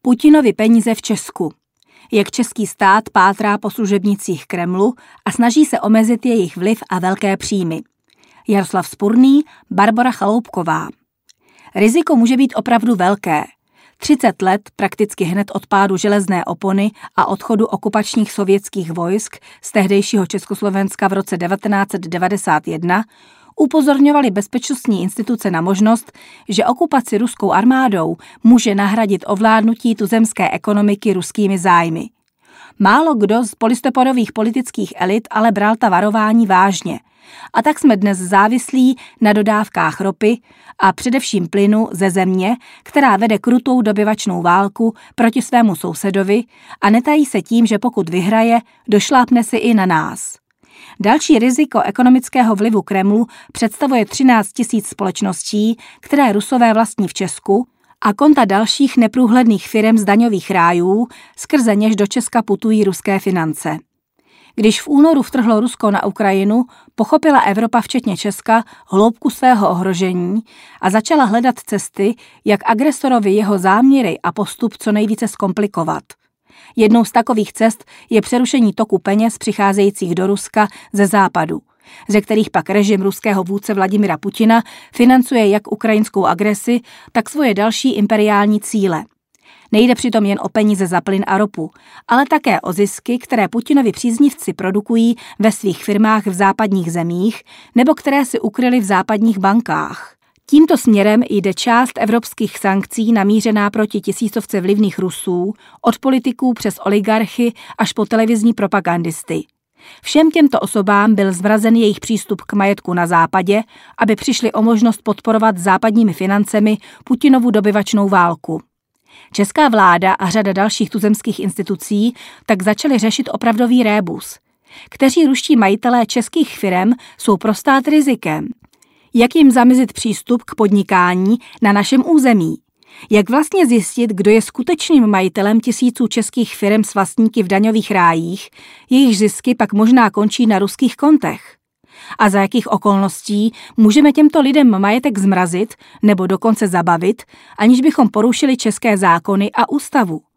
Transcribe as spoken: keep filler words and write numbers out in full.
Putinovi peníze v Česku. Jak český stát pátrá po služebnicích Kremlu a snaží se omezit jejich vliv a velké příjmy. Jaroslav Spurný, Barbora Chaloupková. Riziko může být opravdu velké. třicet let, prakticky hned od pádu železné opony a odchodu okupačních sovětských vojsk z tehdejšího Československa v roce devatenáct set devadesát jedna, upozorňovaly bezpečnostní instituce na možnost, že okupaci ruskou armádou může nahradit ovládnutí tuzemské ekonomiky ruskými zájmy. Málo kdo z polistopadových politických elit ale bral ta varování vážně. A tak jsme dnes závislí na dodávkách ropy a především plynu ze země, která vede krutou dobyvačnou válku proti svému sousedovi a netají se tím, že pokud vyhraje, došlápne si i na nás. Další riziko ekonomického vlivu Kremlu představuje třináct tisíc společností, které Rusové vlastní v Česku, a konta dalších neprůhledných firem z daňových rájů, skrze něž do Česka putují ruské finance. Když v únoru vtrhlo Rusko na Ukrajinu, pochopila Evropa včetně Česka hloubku svého ohrožení a začala hledat cesty, jak agresorovi jeho záměry a postup co nejvíce zkomplikovat. Jednou z takových cest je přerušení toku peněz přicházejících do Ruska ze západu, ze kterých pak režim ruského vůdce Vladimira Putina financuje jak ukrajinskou agresi, tak svoje další imperiální cíle. Nejde přitom jen o peníze za plyn a ropu, ale také o zisky, které Putinovi příznivci produkují ve svých firmách v západních zemích nebo které si ukryli v západních bankách. Tímto směrem jde část evropských sankcí namířená proti tisícovce vlivných Rusů, od politiků přes oligarchy až po televizní propagandisty. Všem těmto osobám byl zmrazen jejich přístup k majetku na západě, aby přišli o možnost podporovat západními financemi Putinovu dobyvačnou válku. Česká vláda a řada dalších tuzemských institucí tak začaly řešit opravdový rébus. Kteří ruští majitelé českých firem jsou pro stát rizikem? Jak jim zamezit přístup k podnikání na našem území? Jak vlastně zjistit, kdo je skutečným majitelem tisíců českých firem s vlastníky v daňových rájích, jejichž zisky pak možná končí na ruských kontech? A za jakých okolností můžeme těmto lidem majetek zmrazit nebo dokonce zabavit, aniž bychom porušili české zákony a ústavu?